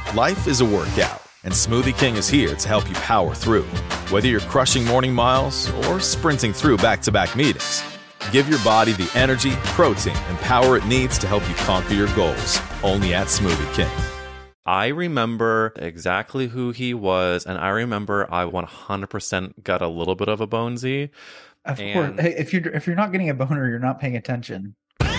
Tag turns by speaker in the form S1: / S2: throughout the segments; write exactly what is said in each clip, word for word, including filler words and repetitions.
S1: Life is a workout, and Smoothie King is here to help you power through. Whether you're crushing morning miles or sprinting through back-to-back meetings, give your body the energy, protein, and power it needs to help you conquer your goals. Only at Smoothie King.
S2: I remember exactly who he was, and I remember I one hundred percent got a little bit of a bonesy.
S3: Of
S2: and...
S3: course. Hey, if you're if you're not getting a boner, you're not paying attention.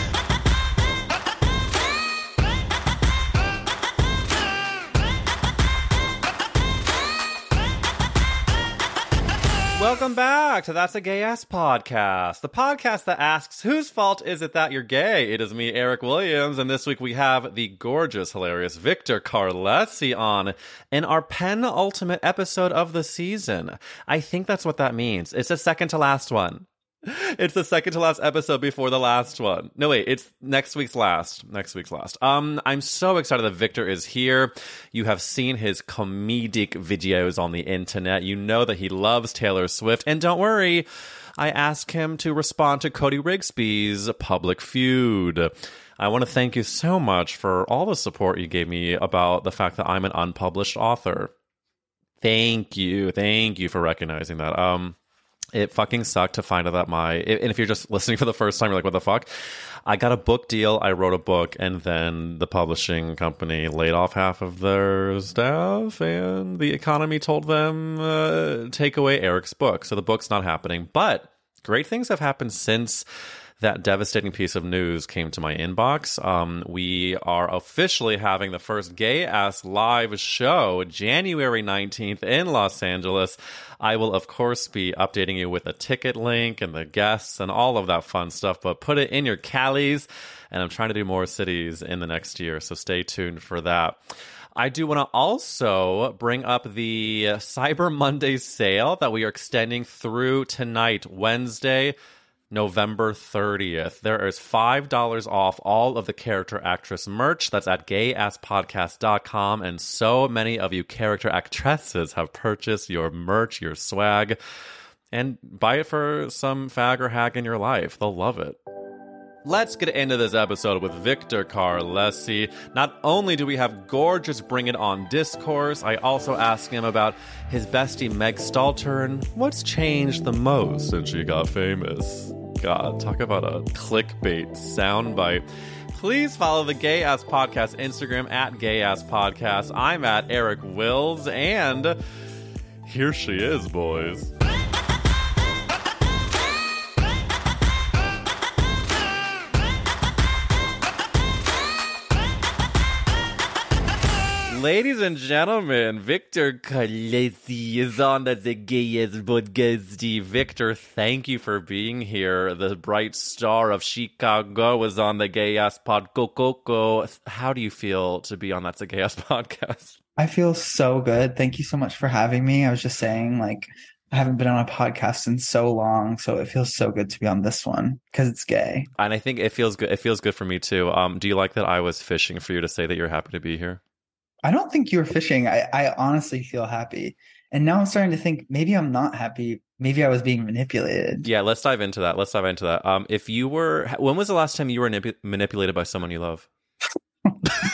S2: Welcome back to That's a Gay Ass Podcast, the podcast that asks, whose fault is it that you're gay? It is me, Eric Williams, and this week we have the gorgeous, hilarious Victor Carlesi on in our penultimate episode of the season. I think that's what that means. It's the second to last one. It's the second to last episode before the last one. No, wait, it's next week's last. Next week's last. Um, I'm so excited that Victor is here. You have seen his comedic videos on the internet. You know that he loves Taylor Swift. And don't worry, I asked him to respond to Cody Rigsby's Public Feud. I want to thank you so much for all the support you gave me about the fact that I'm an unpublished author. Thank you. Thank you for recognizing that. Um... It fucking sucked to find out that my, and if you're just listening for the first time, you're like, what the fuck? I got a book deal, I wrote a book, and then the publishing company laid off half of their staff, and the economy told them, uh, take away Eric's book. So the book's not happening. But great things have happened since that devastating piece of news came to my inbox. Um, we are officially having the first Gay Ass live show January nineteenth in Los Angeles. I will, of course, be updating you with a ticket link and the guests and all of that fun stuff, but put it in your callies. And I'm trying to do more cities in the next year, so stay tuned for that. I do want to also bring up the Cyber Monday sale that we are extending through tonight, Wednesday, November thirtieth. There is five dollars off all of the character actress merch. That's at gay ass podcast dot com. And so many of you character actresses have purchased your merch, your swag. And buy it for some fag or hag in your life. They'll love it. Let's get into this episode with Victor Carlesi. Not only do we have gorgeous Bring It On discourse, I also ask him about his bestie Meg Stalter and what's changed the most since she got famous. God, talk about a clickbait soundbite. Please follow the Gay Ass Podcast Instagram at Gay Ass Podcast. I'm at Eric Wills, and here she is, boys. Ladies and gentlemen, Victor Carlesi is on the Gayest Podcast. Victor, thank you for being here. The bright star of Chicago is on the Gayest Podcast. How do you feel to be on That's a Gayest Podcast?
S3: I feel so good. Thank you so much for having me. I was just saying, like, I haven't been on a podcast in so long, so it feels so good to be on this one because it's gay.
S2: And I think it feels good. It feels good for me too. Um, do you like that I was fishing for you to say that you're happy to be here?
S3: I don't think you were fishing. I, I honestly feel happy. And now I'm starting to think maybe I'm not happy. Maybe I was being manipulated.
S2: Yeah, let's dive into that. Let's dive into that. Um, if you were, when was the last time you were manip- manipulated by someone you love?
S3: uh,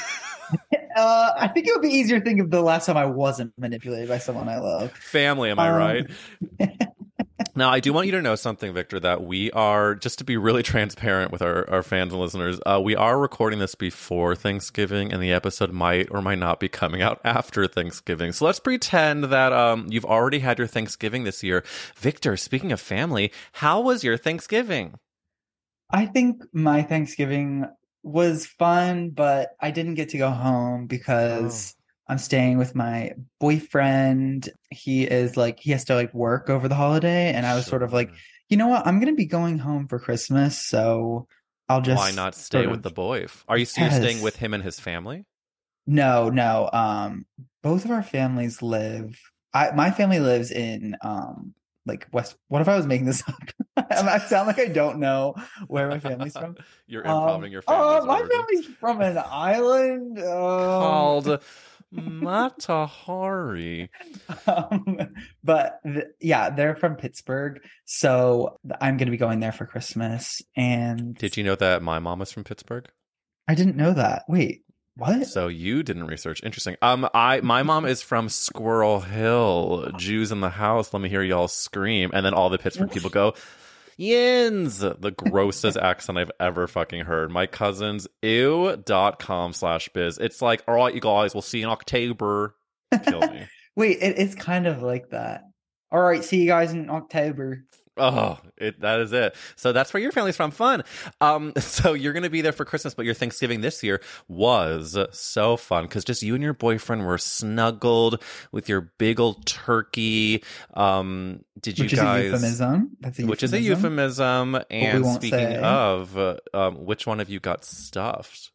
S3: I think it would be easier to think of the last time I wasn't manipulated by someone I love.
S2: Family, am I
S3: um,
S2: right? Now, I do want you to know something, Victor, that we are, just to be really transparent with our, our fans and listeners, uh, we are recording this before Thanksgiving, and the episode might or might not be coming out after Thanksgiving. So let's pretend that um, you've already had your Thanksgiving this year. Victor, speaking of family, how was your Thanksgiving?
S3: I think my Thanksgiving was fun, but I didn't get to go home because... Oh. I'm staying with my boyfriend. He is like, he has to like work over the holiday. And I was sure. sort of like, you know what? I'm going to be going home for Christmas. So I'll just.
S2: Why not stay sort of... with the boy? Are you still yes. staying with him and his family?
S3: No, no. Um, both of our families live, I, my family lives in um, like West. What if I was making this up? I sound like I don't know where my family's from.
S2: You're improving um, your family.
S3: Oh, uh, my family's from an island. Um...
S2: Called. Matahari.
S3: Um, but th- yeah, they're from Pittsburgh, so I'm going to be going there for Christmas. And
S2: did you know that my mom is from Pittsburgh?
S3: I didn't know that. Wait, What?
S2: So you didn't research. Interesting. Um, I my mom is from Squirrel Hill. Jews in the house. Let me hear y'all scream. And then all the Pittsburgh people go, Yins! The grossest accent I've ever fucking heard. My cousins, ew dot com slash biz. It's like, all right, you guys, we'll see you in October. Kill me.
S3: Wait, it, it's kind of like that. All right, see you guys in October.
S2: Oh, it, that is it. So that's where your family's from. Fun. Um, so you're going to be there for Christmas, but your Thanksgiving this year was so fun because just you and your boyfriend were snuggled with your big old turkey. Um, did you
S3: Which
S2: guys?
S3: Is a euphemism. That's a euphemism.
S2: Which is a euphemism. And
S3: won't
S2: speaking
S3: say.
S2: of, uh, um, which one of you got stuffed?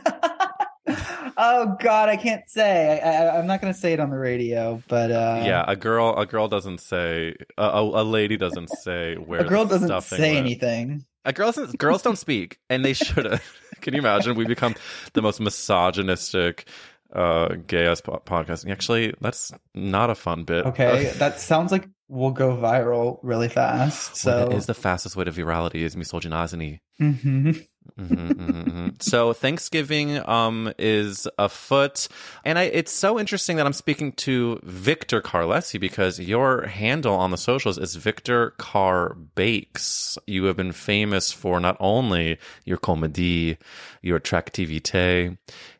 S3: Oh God, I can't say. I, I, I'm not going to say it on the radio, but uh,
S2: Yeah, a girl, a girl doesn't say. A, a, a lady doesn't say where.
S3: a girl
S2: the
S3: doesn't
S2: stuffing
S3: say
S2: went.
S3: anything.
S2: A girl doesn't, girls don't speak, and they shouldn't. Can you imagine? We become the most misogynistic uh, gay ass po- podcast. Actually, that's not a fun bit.
S3: Okay, that sounds like we'll go viral really fast. So
S2: Well, that is the fastest way to virality is misogyny.
S3: hmm
S2: Mm-hmm, mm-hmm, mm-hmm. So Thanksgiving um is afoot, and I it's so interesting that I'm speaking to Victor Carlesi because your handle on the socials is Victor Car Bakes. You have been famous for not only your comedy, your attractivité,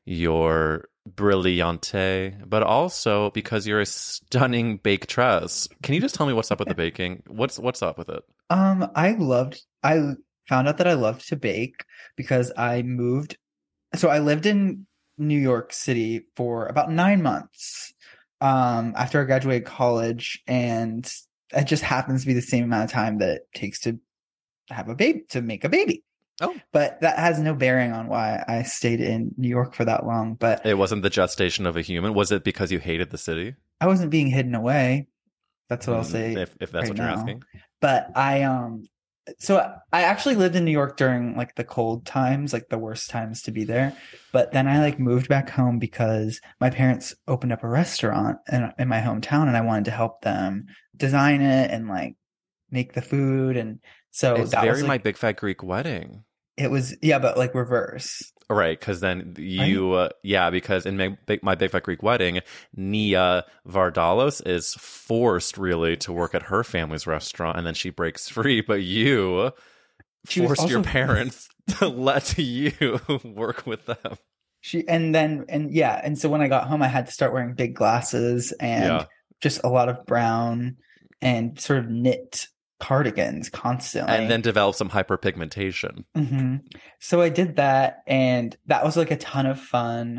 S2: your brillante, but also because you're a stunning baketress. Can you just tell me what's up with the baking? What's what's up with it?
S3: Um, I loved. I found out that I loved to bake because I moved. So I lived in New York City for about nine months um, after I graduated college, and it just happens to be the same amount of time that it takes to have a baby, to make a baby.
S2: Oh,
S3: But that has no bearing on why I stayed in New York for that long. But
S2: it wasn't the gestation of a human. Was it because you hated the city?
S3: I wasn't being hidden away. That's what I'll
S2: Mm,
S3: say.
S2: If, if that's
S3: right
S2: what you're
S3: now.
S2: asking.
S3: But I um so I actually lived in New York during like the cold times, like the worst times to be there. But then I like moved back home because my parents opened up a restaurant in, in my hometown and I wanted to help them design it and like make the food. And so
S2: It's
S3: that
S2: very
S3: was like,
S2: My Big Fat Greek Wedding.
S3: it was, yeah, but like reverse.
S2: Right, because then you, uh, yeah, because in my big, my big Fat Greek Wedding, Nia Vardalos is forced really to work at her family's restaurant, and then she breaks free. But you
S3: She was
S2: forced your
S3: also-
S2: parents to let you work with them.
S3: She, and then, and yeah. And so when I got home, I had to start wearing big glasses and
S2: Yeah.
S3: just a lot of brown and sort of knit cardigans constantly.
S2: And then develop some hyperpigmentation.
S3: hmm So I did that, and that was like a ton of fun,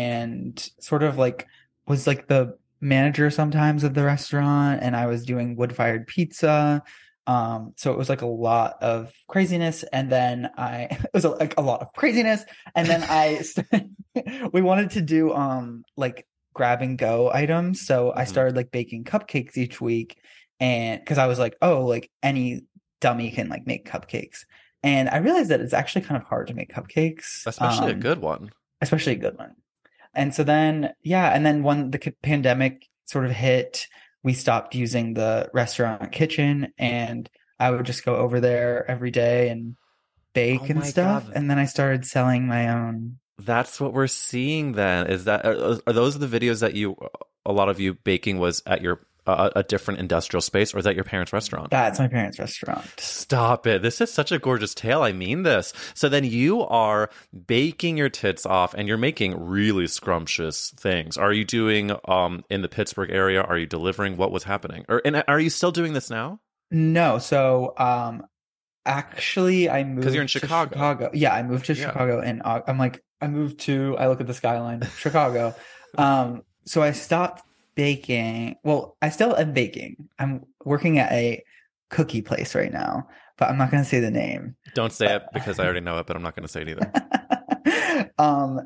S3: and sort of like was like the manager sometimes of the restaurant, and I was doing wood-fired pizza. Um, so it was like a lot of craziness, and then I it was like a lot of craziness, and then I we wanted to do um like grab and go items, so I
S2: Mhm.
S3: started like baking cupcakes each week, and because I was like, oh, like any dummy can like make cupcakes. And I realized that it's actually kind of hard to make cupcakes,
S2: Especially a
S3: um,
S2: good one.
S3: especially a good one. And so then, yeah, and then when the c- pandemic sort of hit, we stopped using the restaurant kitchen, and I would just go over there every day and bake
S2: Oh
S3: and
S2: my
S3: stuff.
S2: God.
S3: And then I started selling my own.
S2: That's what we're seeing then. Is that are, are those the videos that you a lot of you baking was at your uh, a different industrial space, or is that your parents' restaurant?
S3: That's my parents' restaurant.
S2: Stop it. This is such a gorgeous tale. I mean this. So then you are baking your tits off and you're making really scrumptious things. Are you doing um in the Pittsburgh area? Are you delivering? What was happening? Or and are you still doing this now?
S3: No, so um actually I moved
S2: you're in
S3: to
S2: Chicago.
S3: Chicago. Yeah, I moved to
S2: Yeah.
S3: Chicago, and Au- I'm like I moved to I look at the skyline, Chicago. Um so I stopped baking. Well, I still am baking. I'm working at a cookie place right now, but I'm not going to say the name.
S2: Don't say it because I already know it, but I'm not going to say it either.
S3: um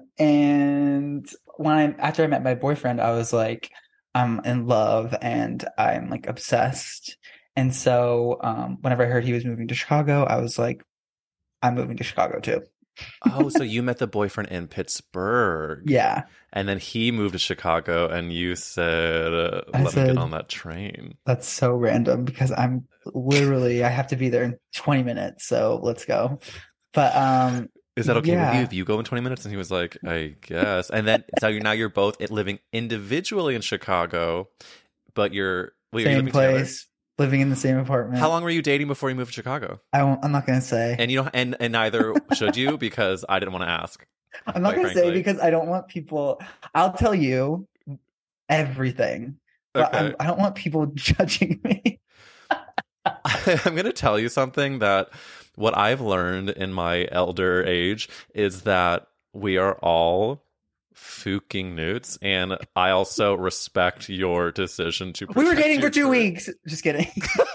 S3: and when I after I met my boyfriend, I was like I'm in love and I'm like obsessed. And so um whenever I heard he was moving to Chicago, I was like I'm moving to Chicago too.
S2: Oh, so you met the boyfriend in Pittsburgh.
S3: Yeah,
S2: And then he moved to Chicago and you said, uh,
S3: I
S2: let me
S3: said-
S2: get on that train.
S3: that's so random because I'm literally I have to be there in twenty minutes, so let's go. But um
S2: Is that okay with
S3: Yeah.
S2: you if you go in twenty minutes? And he was like, I guess. And then so you're now you're both living individually in Chicago, but you're wait, are you
S3: Same
S2: living together?
S3: place, living in the same apartment.
S2: How long were you dating before you moved to Chicago?
S3: I won't, I'm not gonna say.
S2: And you know, and and neither should you because I didn't want to ask.
S3: I'm not
S2: quite
S3: gonna say
S2: frankly.
S3: because I don't want people. I'll tell you everything, but
S2: Okay.
S3: I'm, I don't want people judging me.
S2: I'm going to tell you something that what I've learned in my elder age is that we are all fucking newts, and I also respect your decision to.
S3: We were
S2: protect
S3: dating for
S2: your
S3: two
S2: career.
S3: weeks. Just kidding.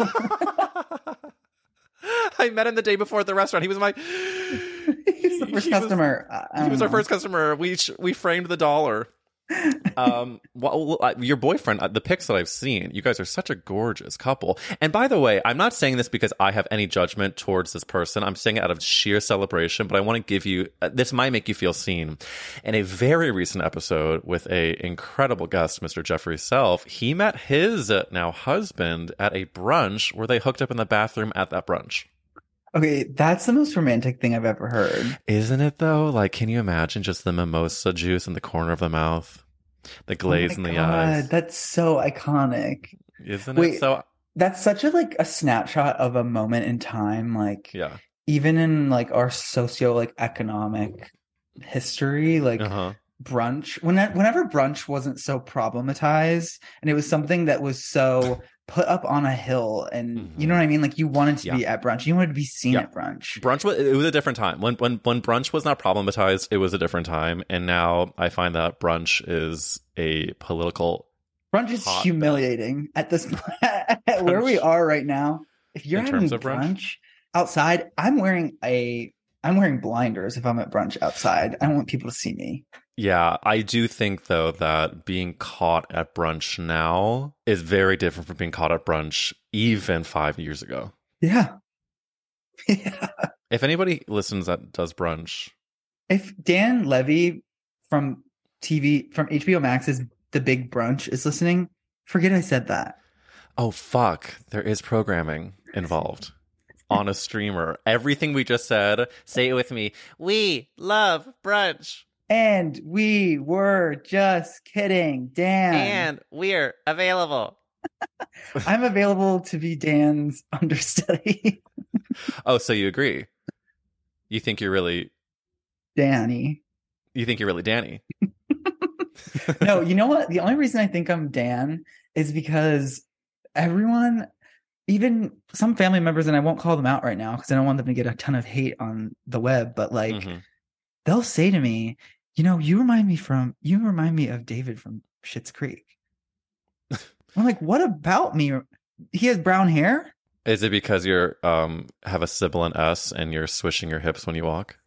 S2: I met him the day before at the restaurant. He was my.
S3: He's the first
S2: he was-
S3: customer. I- I
S2: He was
S3: don't
S2: our
S3: know.
S2: first customer. We sh- we framed the dollar. um well, uh, your boyfriend, uh, the pics that I've seen, you guys are such a gorgeous couple. And by the way, I'm not saying this because I have any judgment towards this person. I'm saying it out of sheer celebration, but I want to give you uh, this might make you feel seen. In a very recent episode with a incredible guest, Mister Jeffrey Self, he met his uh, now husband at a brunch where they hooked up in the bathroom at that brunch.
S3: Okay, that's the most romantic thing I've ever heard.
S2: Isn't it though? Like, can you imagine just the mimosa juice in the corner of the mouth, the glaze
S3: Oh
S2: in
S3: my
S2: the
S3: God,
S2: eyes?
S3: that's so iconic.
S2: Isn't
S3: Wait,
S2: it? So
S3: That's such a like a snapshot of a moment in time. Like
S2: yeah.
S3: even in like our socio like economic history, like
S2: Uh-huh.
S3: brunch when whenever brunch wasn't so problematized and it was something that was so put up on a hill, and you know what I mean, like you wanted to
S2: Yeah.
S3: be at brunch, you wanted to be seen
S2: Yeah.
S3: at brunch.
S2: Brunch was it was a different time. When when when brunch was not problematized, it was a different time. And now I find that brunch is a political
S3: Brunch is
S2: hot
S3: humiliating at this point. At where we
S2: Brunch.
S3: are right now. If you're
S2: In
S3: having
S2: terms of
S3: brunch,
S2: brunch?
S3: outside, I'm wearing a I'm wearing blinders if I'm at brunch outside. I don't want people to see me.
S2: Yeah, I do think though that being caught at brunch now is very different from being caught at brunch even five years ago.
S3: Yeah. Yeah.
S2: If anybody listens that does brunch,
S3: If Dan Levy from T V from H B O Max's The Big Brunch is listening, forget I said that.
S2: oh fuck, there is programming involved on a streamer. Everything we just said, say it with me. We love brunch.
S3: And we were just kidding, Dan.
S2: And we're available.
S3: I'm available to be Dan's understudy.
S2: Oh, so you agree? You think you're really
S3: Danny.
S2: you think you're really Danny?
S3: No, you know what? The only reason I think I'm Dan is because everyone, even some family members, and I won't call them out right now because I don't want them to get a ton of hate on the web, but like
S2: Mhm.
S3: they'll say to me, you know, you remind me from you remind me of David from Schitt's Creek. I'm like, what about me? He has brown hair?
S2: Is it because you're um have a sibilant S and you're swishing your hips when you walk?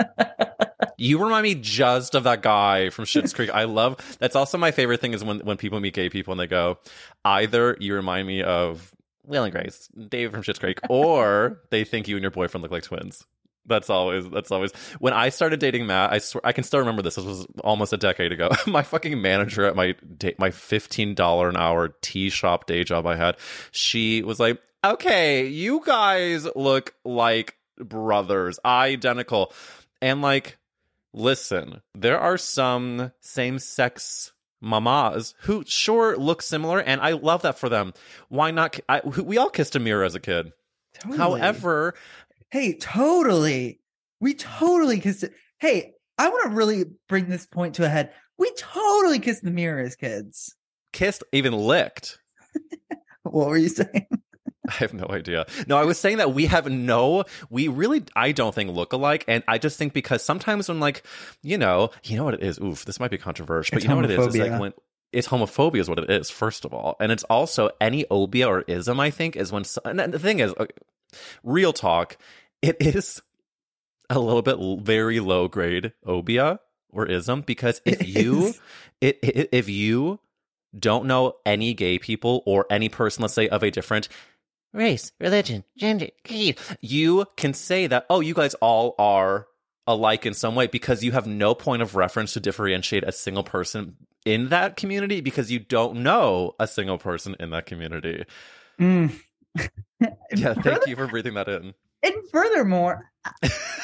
S2: You remind me just of that guy from Schitt's Creek. I love that's also my favorite thing is when when people meet gay people and they go, either you remind me of Will and Grace, David from Schitt's Creek, or they think you and your boyfriend look like twins. That's always that's always when I started dating Matt. I swear I can still remember this. This was almost a decade ago. My fucking manager at my day, my fifteen dollar an hour tea shop day job I had. She was like, "Okay, you guys look like brothers, identical," and like, listen, there are some same sex mamas who sure look similar, and I love that for them. Why not? I, we all kissed a mirror as a kid.
S3: Totally.
S2: However.
S3: Hey, totally. We totally kissed it. Hey, I want to really bring this point to a head. We totally kissed the mirror as kids.
S2: Kissed, even licked.
S3: What were you saying?
S2: I have no idea. No, I was saying that we have no, we really, I don't think look alike. And I just think because sometimes when like, you know, you know what it is? Oof, this might be controversial, but
S3: It's
S2: you know what it is? It's
S3: homophobia.
S2: like when, it's homophobia is what it is, first of all. And it's also any obia or ism, I think, is when, so- and the thing is, okay, real talk, it is a little bit l- very low grade obia or ism because if
S3: It
S2: you,
S3: is.
S2: it, it, if you don't know any gay people or any person, let's say, of a different race, religion, gender, creed, you can say that, oh, you guys all are alike in some way because you have no point of reference to differentiate a single person in that community because you don't know a single person in that community.
S3: Mm.
S2: Yeah, thank you for breathing that in.
S3: And furthermore,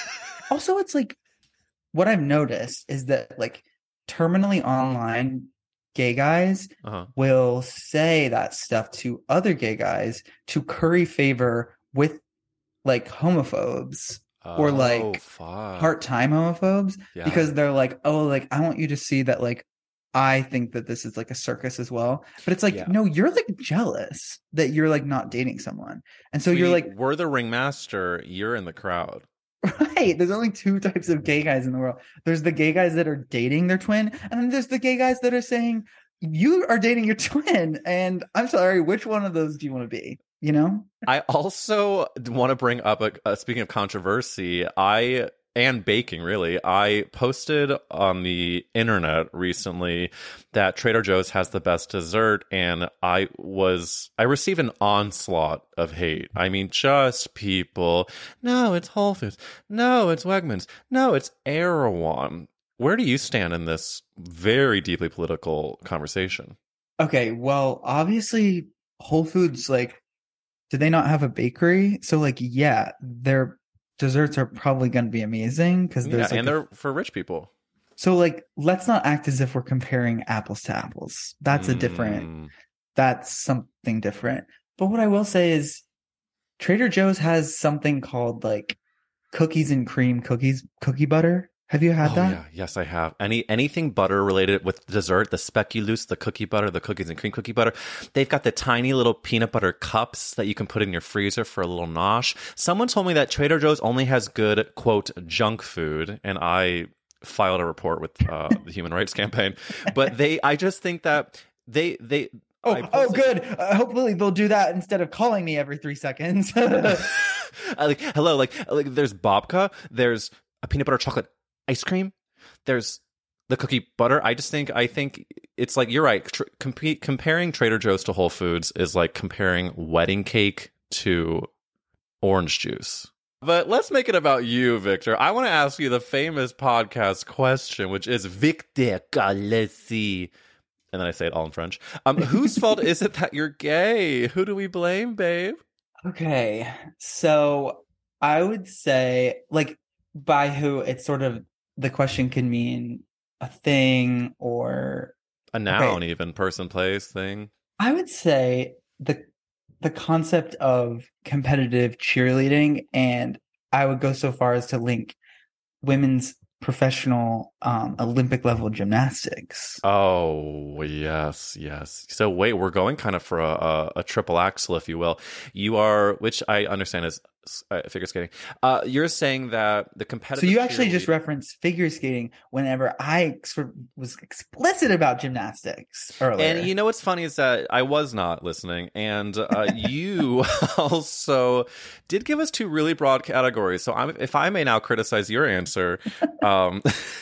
S3: Also, it's like what I've noticed is that like terminally online gay guys
S2: Uh-huh.
S3: will say that stuff to other gay guys to curry favor with like homophobes or
S2: Oh,
S3: like
S2: fuck.
S3: part-time homophobes
S2: Yeah.
S3: because they're like, oh, like I want you to see that like I think that this is like a circus as well. But it's like,
S2: Yeah.
S3: no, you're like jealous that you're like not dating someone. And so you're
S2: Sweetie,
S3: like,
S2: we're the ringmaster. You're in the crowd.
S3: right, there's only two types of gay guys in the world. There's the gay guys that are dating their twin, and then there's the gay guys that are saying, you are dating your twin. And I'm sorry, which one of those do you want to be? You know?
S2: I also want to bring up a, a speaking of controversy, I and baking really. I posted on the internet recently that Trader Joe's has the best dessert, and I was I received an onslaught of hate. I mean, just people. No, it's Whole Foods. No, it's Wegmans. No, it's Erewhon. Where do you stand in this very deeply political conversation?
S3: Okay, well, obviously Whole Foods, like, do they not have a bakery? So like, yeah, their desserts are probably going to be amazing because
S2: Yeah,
S3: there's like
S2: and
S3: a-
S2: they're for rich people.
S3: so like, let's not act as if we're comparing apples to apples. That's a different,
S2: Mm.
S3: that's something different. But what I will say is Trader Joe's has something called like cookies and cream cookies, cookie butter. Have you had
S2: Oh
S3: that?
S2: yeah, yes, I have. Any anything butter related with dessert, the speculoos, the cookie butter, the cookies and cream cookie butter. They've got the tiny little peanut butter cups that you can put in your freezer for a little nosh. Someone told me that Trader Joe's only has good quote junk food, and I filed a report with uh, the Human Rights Campaign. But they, I just think that they they.
S3: Oh,
S2: I
S3: oh,
S2: posted-
S3: good. Uh, hopefully they'll do that instead of calling me every three seconds.
S2: I like hello, like like there's babka, there's a peanut butter chocolate ice cream, there's the cookie butter. I just think I think it's like you're right. Tr- comp- comparing Trader Joe's to Whole Foods is like comparing wedding cake to orange juice. But let's make it about you, Victor. I want to ask you the famous podcast question, which is Victor Calesi. And then I say it all in French. Um, whose fault is it that you're gay? Who do we blame, babe?
S3: Okay, so I would say, like, by who, it's sort of the question can mean a thing or
S2: A noun,
S3: Okay.
S2: even person, place, thing.
S3: I would say the the concept of competitive cheerleading, and I would go so far as to link women's professional um, Olympic level gymnastics.
S2: Oh, yes, yes. So wait, we're going kind of for a, a, a triple axel, if you will. You are, which I understand is uh, figure skating. Uh, you're saying that the
S3: So
S2: competitive.
S3: you actually just
S2: cheerleading-
S3: referenced figure skating whenever I sort of was explicit about gymnastics earlier.
S2: And you know what's funny is that I was not listening, and uh, you also did give us two really broad categories. So I'm, if I may now criticize your answer, um,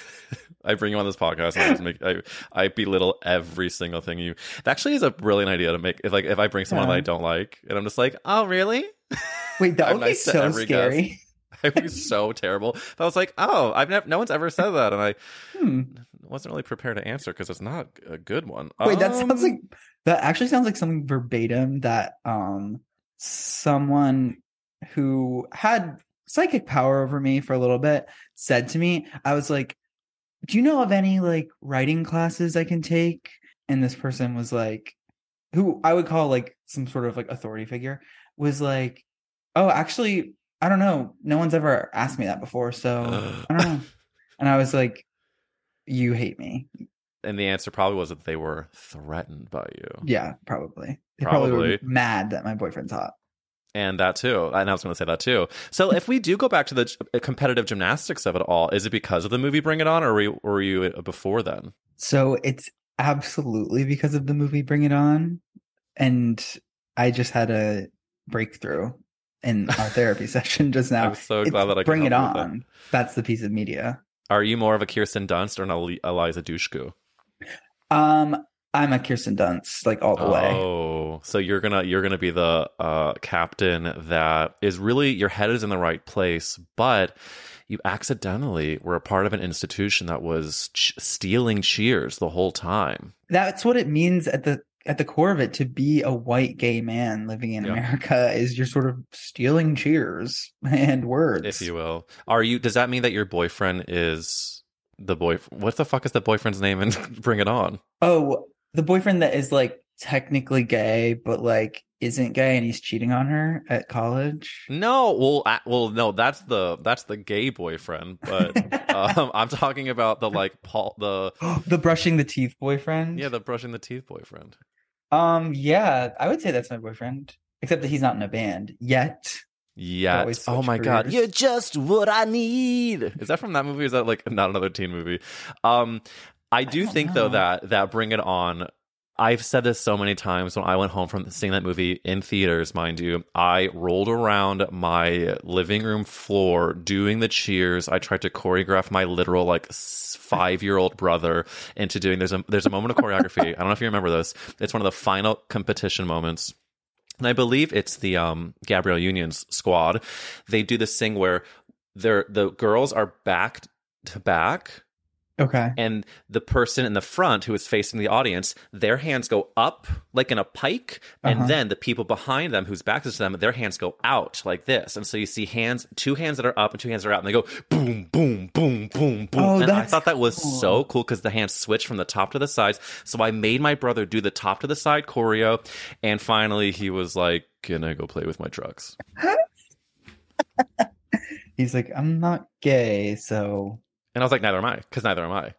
S2: I bring you on this podcast and I just make I, I belittle every single thing you. It actually is a brilliant idea to make. If like if I bring someone
S3: Yeah.
S2: that I don't like, and I'm just like, oh really?
S3: Wait, that
S2: I'm
S3: would be
S2: nice to
S3: so
S2: every
S3: scary.
S2: It would be so terrible. But I was like, oh, I've never. No one's ever said that, and I
S3: Hmm.
S2: wasn't really prepared to answer because it's not a good one.
S3: Wait, that sounds
S2: Um,
S3: like that actually sounds like something verbatim that um someone who had psychic power over me for a little bit said to me. I was like, do you know of any like writing classes I can take? And this person was like, who I would call like some sort of like authority figure, was like, oh, actually, I don't know. No one's ever asked me that before. So I don't know. And I was like, you hate me.
S2: And the answer probably was that they were threatened by you.
S3: Yeah, probably. They probably,
S2: Probably.
S3: were mad that my boyfriend's hot.
S2: And that too. And I was going to say that too. So if we do go back to the g- competitive gymnastics of it all, is it because of the movie Bring It On, or were you, or were you before then?
S3: So it's absolutely because of the movie Bring It On. And I just had a breakthrough in our therapy session just now.
S2: I'm so
S3: It's
S2: glad that I could
S3: Bring It
S2: help you with
S3: On. That's the piece of media.
S2: Are you more of a Kirsten Dunst or an Eli- Eliza Dushku?
S3: Um, I'm a Kirsten Dunst, like all the way.
S2: Oh, so you're gonna you're gonna be the uh, captain that is really your head is in the right place, but you accidentally were a part of an institution that was ch- stealing cheers the whole time.
S3: That's what it means at the at the core of it, to be a white gay man living in
S2: Yeah.
S3: America is you're sort of stealing cheers and words.
S2: If you will. Are you, does that mean that your boyfriend is the boy? What the fuck is the boyfriend's name and Bring It On?
S3: Oh, the boyfriend that is like technically gay, but like isn't gay, and he's cheating on her at college.
S2: No, well, I, well, no, that's the that's the gay boyfriend. But um, I'm talking about the like Paul, the
S3: The brushing the teeth boyfriend.
S2: yeah, the brushing the teeth boyfriend.
S3: Um, yeah, I would say that's my boyfriend, except that he's not in a band yet.
S2: Yeah.
S3: Always
S2: Oh
S3: switch
S2: my god,
S3: careers.
S2: you're just what I need. Is that from that movie? Or is that like not another teen movie? Um, I do
S3: don't
S2: think
S3: know.
S2: though that that Bring It On. I've said this so many times when I went home from seeing that movie in theaters, mind you. I rolled around my living room floor doing the cheers. I tried to choreograph my literal like five year old brother into doing. There's a there's a moment of choreography. I don't know if you remember this. It's one of the final competition moments. And I believe it's the um, Gabrielle Union's squad. They do this thing where they're the girls are back to back.
S3: Okay.
S2: And the person in the front who is facing the audience, their hands go up like in a pike. And
S3: Uh-huh.
S2: then the people behind them whose back is to them, their hands go out like this. And so you see hands, two hands that are up and two hands that are out. And they go boom, boom, boom, boom, boom.
S3: Oh,
S2: and I
S3: that's
S2: thought that was
S3: cool.
S2: so cool because the hands switch from the top to the sides. So I made my brother do the top to the side choreo. And finally he was like, can I go play with my trucks?
S3: He's like, I'm not gay, so.
S2: And I was like, neither am I, because neither am I.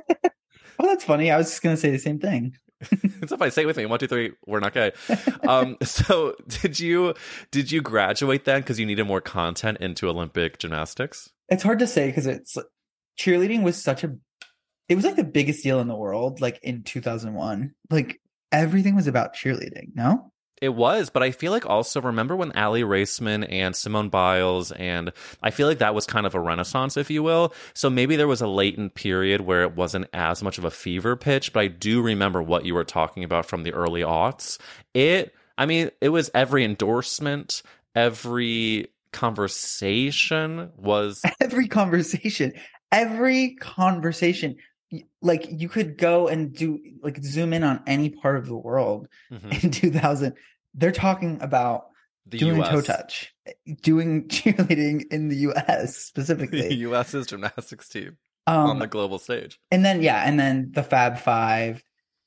S3: Oh, that's funny. I was just gonna say the same thing.
S2: It's if I say it with me, one, two, three, we're not gay. Um, so did you did you graduate then because you needed more content into Olympic gymnastics?
S3: It's hard to say because it's cheerleading was such a. It was like the biggest deal in the world, like in two thousand one. Like everything was about cheerleading. No.
S2: It was, but I feel like also remember when Allie Raceman and Simone Biles, and I feel like that was kind of a renaissance, if you will. So maybe there was a latent period where it wasn't as much of a fever pitch, but I do remember what you were talking about from the early aughts. It, I mean, it was every endorsement, every conversation was
S3: Every conversation, every conversation. y- Like you could go and do like zoom in on any part of the world
S2: Mhm.
S3: in two thousand. They're talking about
S2: the
S3: doing
S2: U S.
S3: toe touch, doing cheerleading in the U S
S2: The
S3: specifically.
S2: US's gymnastics team on
S3: Um,
S2: the global stage.
S3: and then yeah, and then the Fab Five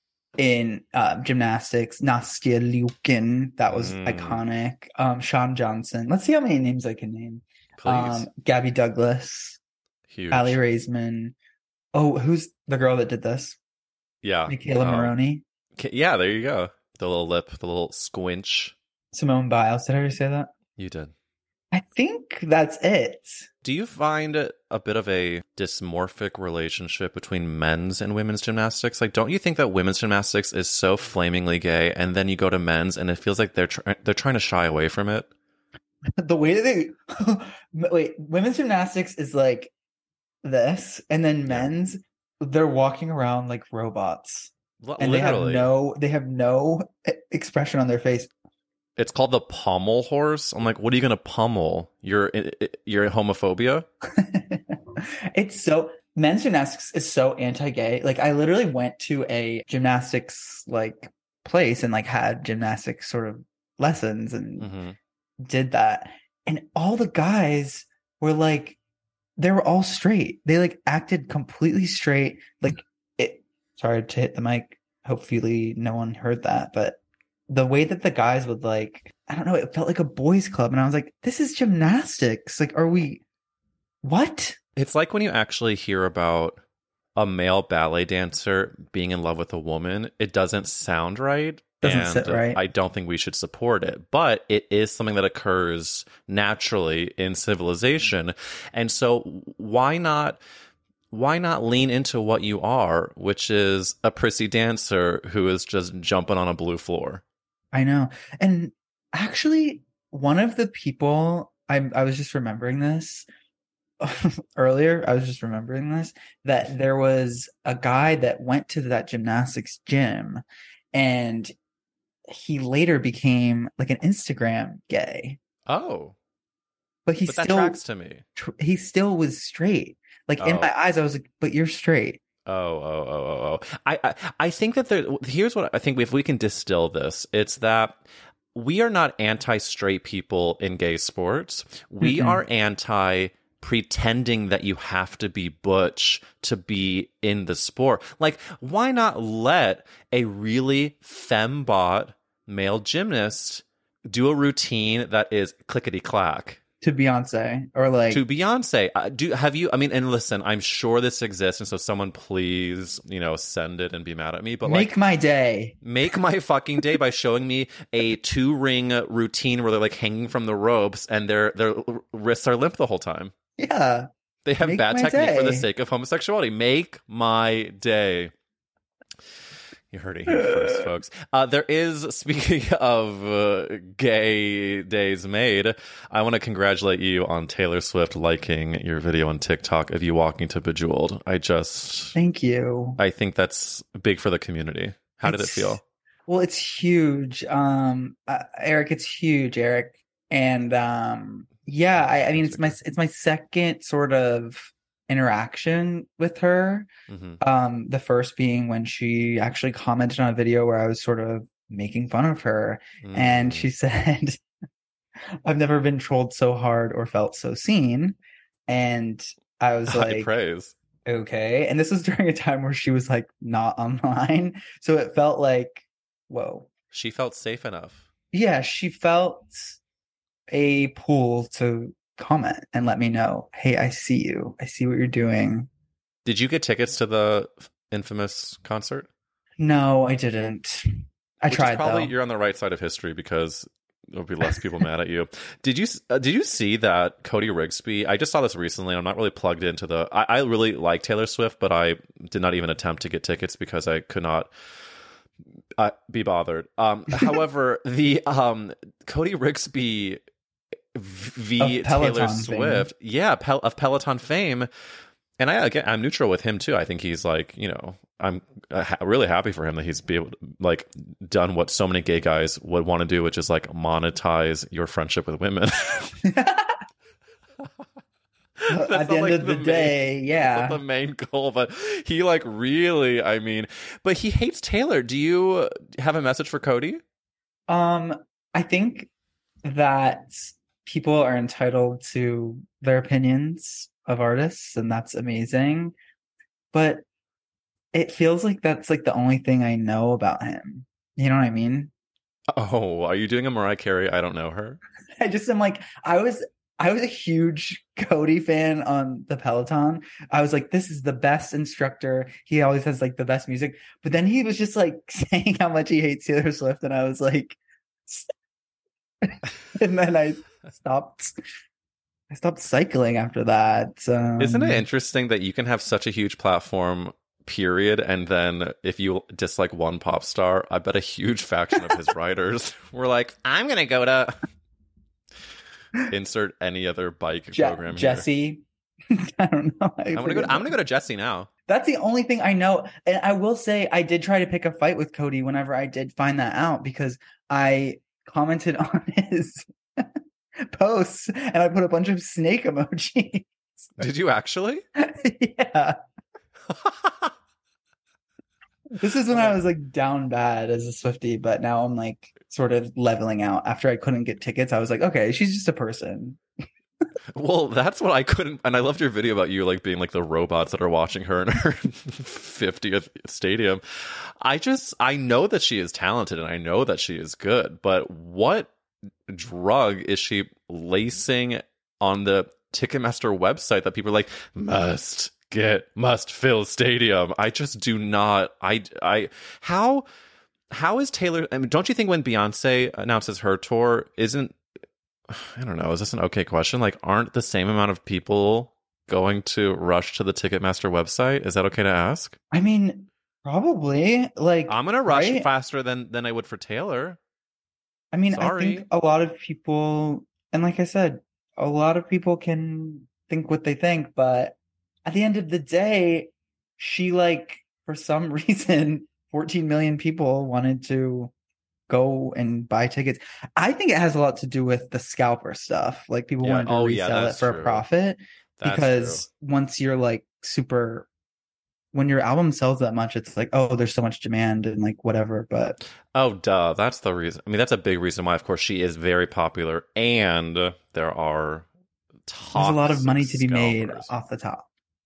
S3: in uh, gymnastics. Nastya Liukin, that was
S2: Mm.
S3: iconic. Um, Sean Johnson. Let's see how many names I can name.
S2: Please.
S3: Um, Gabby Douglas,
S2: Huge.
S3: Ali Raisman. Oh, who's the girl that did this?
S2: Yeah.
S3: Michaela
S2: Um,
S3: Maroney,
S2: K- Yeah, there you go. The little lip, the little squinch.
S3: Simone Biles. Did I already say that?
S2: You did.
S3: I think that's it.
S2: Do you find a bit of a dysmorphic relationship between men's and women's gymnastics? Like, don't you think that women's gymnastics is so flamingly gay, and then you go to men's and it feels like they're tr- they're trying to shy away from it?
S3: The way that they wait, women's gymnastics is like this, and then men's, they're walking around like robots,
S2: L-
S3: and they have
S2: Literally.
S3: no, they have no e- expression on their face.
S2: It's called the pommel horse. I'm like, what are you gonna pummel? Your your homophobia?
S3: It's so men's gymnastics is so anti-gay. Like I literally went to a gymnastics like place and like had gymnastics sort of lessons and
S2: hmm
S3: did that, and all the guys were like, they were all straight. They like acted completely straight. Like it. Sorry to hit the mic. Hopefully no one heard that, but the way that the guys would like, I don't know, it felt like a boys' club, and I was like, this is gymnastics. Like, are we? What?
S2: It's like when you actually hear about a male ballet dancer being in love with a woman, it doesn't sound right.
S3: Doesn't
S2: and
S3: sit right.
S2: I don't think we should support it, but it is something that occurs naturally in civilization. And so why not why not lean into what you are, which is a prissy dancer who is just jumping on a blue floor?
S3: I know. And actually, one of the people I I was just remembering this earlier. I was just remembering this that there was a guy that went to that gymnastics gym, and he later became like an Instagram gay,
S2: Oh,
S3: but he
S2: but that
S3: still
S2: tracks to me.
S3: tr- he still was straight. Like in
S2: Oh.
S3: my eyes, I was like, "But you're straight."
S2: Oh, oh, oh, oh, oh. I, I, I think that there. Here's what I think. If we can distill this, it's that we are not anti-straight people in gay sports. We
S3: Mm-mm.
S2: are anti pretending that you have to be butch to be in the sport. Like, why not let a really fembot male gymnast do a routine that is clickety clack?
S3: To Beyonce or like
S2: To Beyonce. Uh, do have you? I mean, and listen, I'm sure this exists, and so someone please, you know, send it and be mad at me. But
S3: make
S2: like,
S3: my day.
S2: make my fucking day by showing me a two ring routine where they're like hanging from the ropes and their their wrists are limp the whole time.
S3: Yeah.
S2: They have
S3: Make
S2: bad
S3: my
S2: technique for the
S3: day.
S2: sake of homosexuality. Make my day. You heard it here first, folks. Uh, there is, speaking of uh, gay days made, I want to congratulate you on Taylor Swift liking your video on TikTok of you walking to Bejeweled. I just,
S3: Thank you.
S2: I think that's big for the community. How did it
S3: It's-
S2: feel?
S3: Well, it's huge. Um, uh, Eric, it's huge, Eric. And um, yeah, I, I mean, it's my it's my second sort of interaction with her.
S2: hmm
S3: Um, the first being when she actually commented on a video where I was sort of making fun of her, and she said, "I've never been trolled so hard or felt so seen." And I was
S2: High
S3: like,
S2: praise.
S3: okay. And this was during a time where she was like not online, so it felt like, whoa.
S2: She felt safe enough.
S3: Yeah, she felt a pull to comment and let me know, hey, I see you. I see what you're doing.
S2: Did you get tickets to the infamous concert?
S3: No, I didn't. I
S2: Which
S3: tried
S2: is probably
S3: though.
S2: you're on the right side of history because there'll be less people mad at you. Did you uh, did you see that Cody Rigsby? I just saw this recently. I'm not really plugged into the. I, I really like Taylor Swift, but I did not even attempt to get tickets because I could not uh, be bothered. Um, however, the um, Cody Rigsby v
S3: Of Peloton
S2: Taylor
S3: fame.
S2: Swift, yeah, Pel- of Peloton fame. And I again, I'm neutral with him too. I think he's like, you know, I'm uh, ha- really happy for him that he's be able to, like done what so many gay guys would want to do, which is like monetize your friendship with women. That's
S3: At the
S2: not,
S3: end
S2: like,
S3: of the,
S2: main-
S3: day,
S2: That's
S3: yeah.
S2: not the main goal, but he like really, I mean, but he hates Taylor. Do you have a message for Cody?
S3: Um, I think that people are entitled to their opinions of artists, and that's amazing. But it feels like that's like the only thing I know about him. You know what I mean?
S2: Oh, are you doing a Mariah Carey? I don't know her.
S3: I just am like, I was I was a huge Cody fan on the Peloton. I was like, this is the best instructor. He always has like the best music. But then he was just like saying how much he hates Taylor Swift, and I was like, and then I stopped. I stopped cycling after that. Um,
S2: Isn't it interesting that you can have such a huge platform, period, and then if you dislike one pop star, I bet a huge faction of his writers were like, I'm going to go to insert any other bike
S3: Je-
S2: program here.
S3: Jesse? I don't know. I
S2: I'm going to go
S3: forget
S2: to, I'm
S3: that.
S2: going to go to Jesse now.
S3: That's the only thing I know. And I will say I did try to pick a fight with Cody whenever I did find that out, because I commented on his posts and I put a bunch of snake emojis.
S2: Did you actually?
S3: Yeah. This is when I was like down bad as a Swiftie, but now I'm like sort of leveling out. After I couldn't get tickets, I was like, okay, she's just a person.
S2: Well, that's what I couldn't, and I loved your video about you like being like the robots that are watching her in her fiftieth stadium. I just, I know that she is talented and I know that she is good, but what drug is she lacing on the Ticketmaster website that people are like, must get, must fill stadium? I just do not, I, I, how, how is Taylor, I mean, don't you think when Beyonce announces her tour, isn't, I don't know. Is this an okay question? Like, aren't the same amount of people going to rush to the Ticketmaster website? Is that okay to ask?
S3: I mean, probably. Like,
S2: I'm gonna rush
S3: right?
S2: faster than than I would for Taylor.
S3: I mean, I
S2: Sorry.
S3: think a lot of people, and like I said, a lot of people can think what they think, but at the end of the day, she, like, for some reason, fourteen million people wanted to go and buy tickets. I think it has a lot to do with the scalper stuff. Like, people
S2: Yeah.
S3: wanted to
S2: Oh, yeah,
S3: resell it
S2: that's
S3: for
S2: true.
S3: a profit,
S2: That's
S3: because once you're like super when your album sells that much, it's like, oh, there's so much demand and like whatever. But
S2: Oh, duh. That's the reason. I mean, that's a big reason why, of course, she is very popular. And there are
S3: there's a lot of
S2: toxic
S3: money to be made
S2: scalpers.
S3: off the top.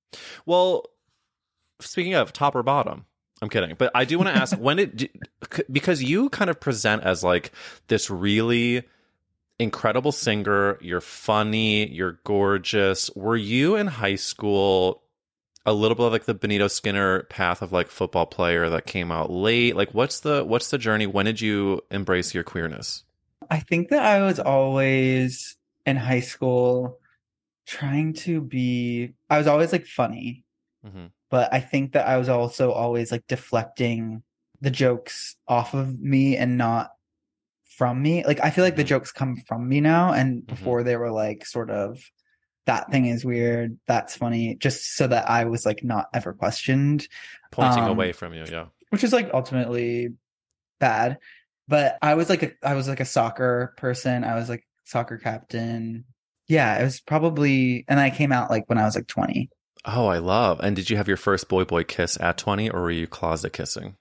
S2: Well, speaking of top or bottom, I'm kidding. But I do want to ask, when did, because you kind of present as like this really incredible singer, you're funny, you're gorgeous. Were you in high school a little bit of like the Benito Skinner path of like football player that came out late? Like what's the what's the journey? When did you embrace your queerness?
S3: I think that I was always in high school trying to be, I was always like funny,
S2: Mm-hmm.
S3: but I think that I was also always like deflecting the jokes off of me and not from me. Like I feel like the
S2: Mhm.
S3: jokes come from me now, and
S2: Mhm.
S3: before they were like sort of, that thing is weird, that's funny, just so that I was like not ever questioned,
S2: Pointing
S3: Um,
S2: away from you, yeah.
S3: which is like ultimately bad. But I was like a I was like a soccer person. I was like soccer captain. Yeah, it was probably, and I came out like when I was like twenty.
S2: Oh, I love. And did you have your first boy boy kiss at twenty, or were you closet kissing?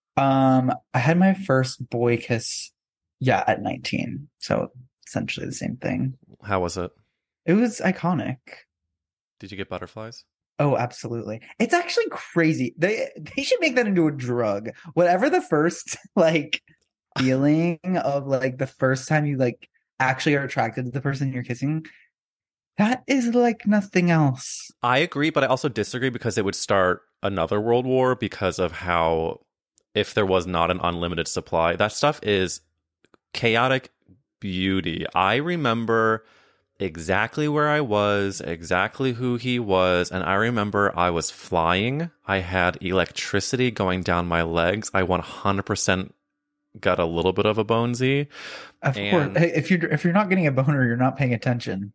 S3: Um, I had my first boy kiss, yeah, at nineteen. So essentially the same thing.
S2: How was it?
S3: It was iconic.
S2: Did you get butterflies?
S3: Oh, absolutely. It's actually crazy. They they should make that into a drug. Whatever the first like feeling of like the first time you like actually are attracted to the person you're kissing, that is like nothing else.
S2: I agree, but I also disagree because it would start another world war because of how, if there was not an unlimited supply, that stuff is chaotic beauty. I remember exactly where I was, exactly who he was, and I remember I was flying. I had electricity going down my legs. I one hundred percent got a little bit of a bonesy.
S3: Of
S2: And-
S3: course, Hey, if you're if you're not getting a boner, you're not paying attention.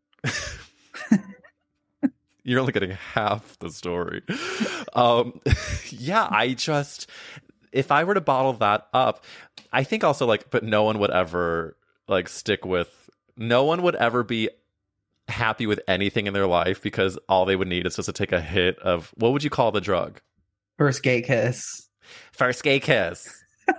S2: You're only getting half the story. Um, yeah, I just, if I were to bottle that up, I think also like, but no one would ever like stick with, no one would ever be happy with anything in their life because all they would need is just to take a hit of, what would you call the drug?
S3: First gay kiss.
S2: First gay kiss.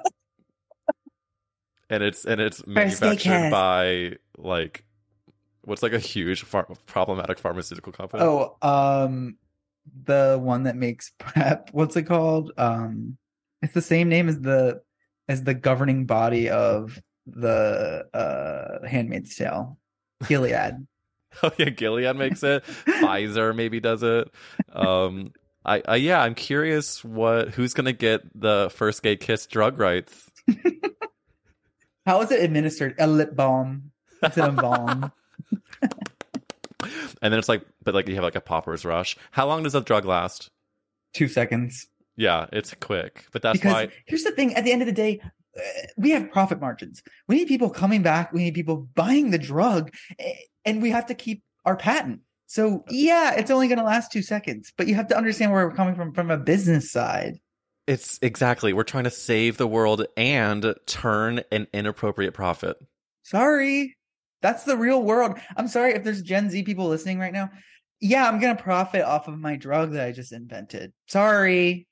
S2: and it's, and it's
S3: gay
S2: manufactured
S3: kiss.
S2: by like, what's like a huge phar- problematic pharmaceutical company?
S3: Oh, um, the one that makes PrEP. What's it called? Um, it's the same name as the as the governing body of the uh Handmaid's Tale. Gilead.
S2: Oh yeah, Gilead makes it. Pfizer maybe does it. Um, I, I yeah, I'm curious what who's gonna get the first gay kiss drug rights.
S3: How is it administered? A lip balm. It's a balm.
S2: And then it's like, but like you have like a popper's rush. How long does the drug last?
S3: Two seconds.
S2: Yeah, it's quick, but that's
S3: Because
S2: why.
S3: here's the thing: at the end of the day, uh, we have profit margins. We need people coming back. We need people buying the drug, eh, and we have to keep our patent. So yeah, it's only going to last two seconds, but you have to understand where we're coming from from a business side.
S2: It's exactly, we're trying to save the world and turn an inappropriate profit.
S3: Sorry, that's the real world. I'm sorry if there's Gen Z people listening right now. Yeah, I'm going to profit off of my drug that I just invented. Sorry.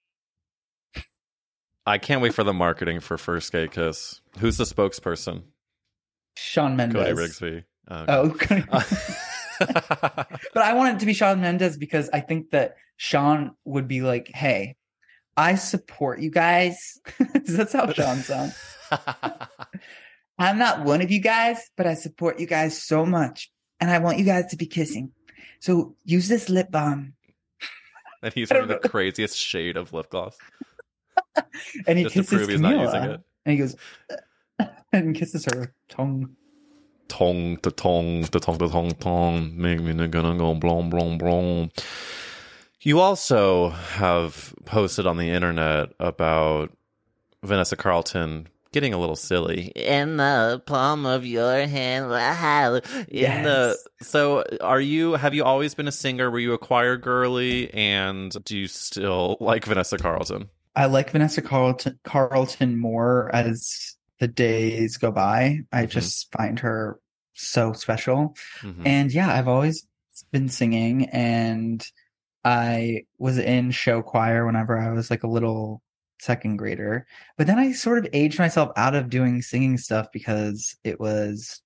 S2: I can't wait for the marketing for First Gay Kiss. Who's the spokesperson?
S3: Shawn Mendes.
S2: Cody Rigsby. Oh,
S3: Oh, Cody. But I want it to be Shawn Mendes because I think that Shawn would be like, hey, I support you guys. That's how Shawn sounds. I'm not one of you guys, but I support you guys so much. And I want you guys to be kissing. So use this lip balm.
S2: And he's
S3: I
S2: wearing
S3: don't
S2: the craziest shade of lip gloss.
S3: And he
S2: Just to
S3: kisses
S2: prove he's not
S3: Camila.
S2: using it.
S3: And he goes, and kisses her tongue.
S2: Tong, the tong, the tong, the tong, tong. Make me gonna go blom, blom, blom. You also have posted on the internet about Vanessa Carlton getting a little silly in the palm of your hand. Wow. In
S3: Yes.
S2: the so, are you? Have you always been a singer? Were you a choir girly? And do you still like Vanessa Carlton?
S3: I like Vanessa Carlton, Carlton more as the days go by. I
S2: Mhm.
S3: just find her so special.
S2: Mhm.
S3: And yeah, I've always been singing, and I was in show choir whenever I was like a little second grader. But then I sort of aged myself out of doing singing stuff because it was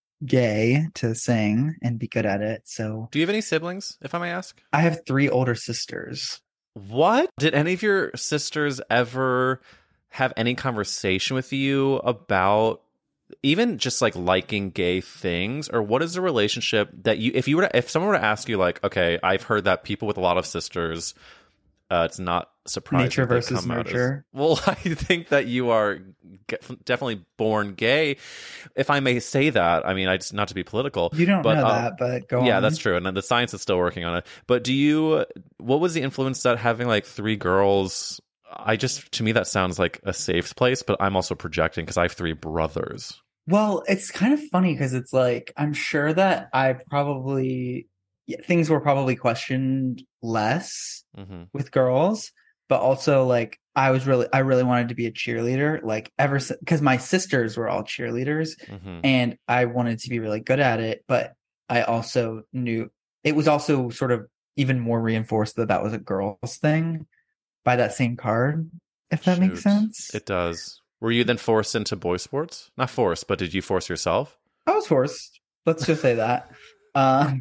S3: gay to sing and be good at it. So
S2: Do you have any siblings, if I may ask?
S3: I have three older sisters.
S2: What? Did any of your sisters ever have any conversation with you about even just like liking gay things? Or what is the relationship that you, if you were to, if someone were to ask you like, okay, I've heard that people with a lot of sisters, uh, it's not surprising.
S3: Nature
S2: that they
S3: versus
S2: come out as-
S3: nurture.
S2: well, I think that you are g- definitely born gay, if I may say that. I mean, I just, not to be political.
S3: You don't
S2: but,
S3: know
S2: uh,
S3: that, but go on.
S2: Yeah, that's true. And then the science is still working on it. But do you, what was the influence that having like three girls, I just, to me, that sounds like a safe place, but I'm also projecting because I have three brothers.
S3: Well, it's kind of funny because it's like, I'm sure that I probably, yeah, things were probably questioned less
S2: Mm-hmm.
S3: with girls, but also like, I was really, I really wanted to be a cheerleader, like ever since, because my sisters were all cheerleaders
S2: Mm-hmm.
S3: and I wanted to be really good at it. But I also knew it was also sort of even more reinforced that that was a girl's thing by that same card, if that makes
S2: Shoot.
S3: sense.
S2: It does. Were you then forced into boy sports? Not forced, but did you force yourself?
S3: I was forced. Let's just say that. Um,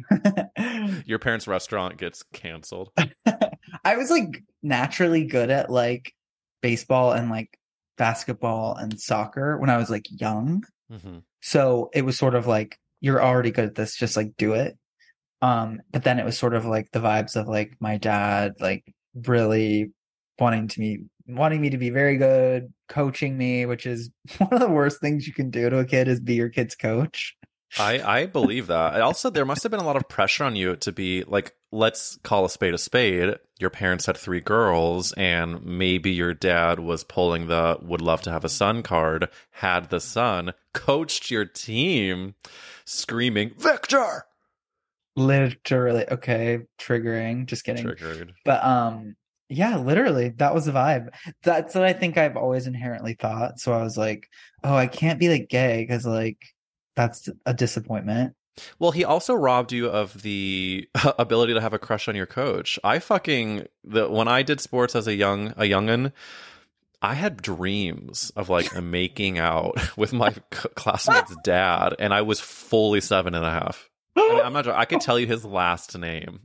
S2: Your parents' restaurant gets canceled.
S3: I was like naturally good at like baseball and like basketball and soccer when I was like young.
S2: Mm-hmm.
S3: So it was sort of like, you're already good at this, just like do it. Um, but then it was sort of like the vibes of like my dad, like really wanting to me, wanting me to be very good, coaching me, which is one of the worst things you can do to a kid is be your kid's coach.
S2: I, I believe that. I also, there must have been a lot of pressure on you to be like, let's call a spade a spade. Your parents had three girls, and maybe your dad was pulling the would love to have a son card, had the son, coached your team, screaming, Victor!
S3: Literally, okay, triggering, just kidding.
S2: Triggered.
S3: But um, yeah, literally, that was the vibe. That's what I think I've always inherently thought. So I was like, oh, I can't be like gay because like that's a disappointment.
S2: Well, he also robbed you of the ability to have a crush on your coach. I fucking the when I did sports as a young a youngin', I had dreams of like making out with my c- classmate's dad, and I was fully seven and a half. I mean, I'm not joking. I could tell you his last name.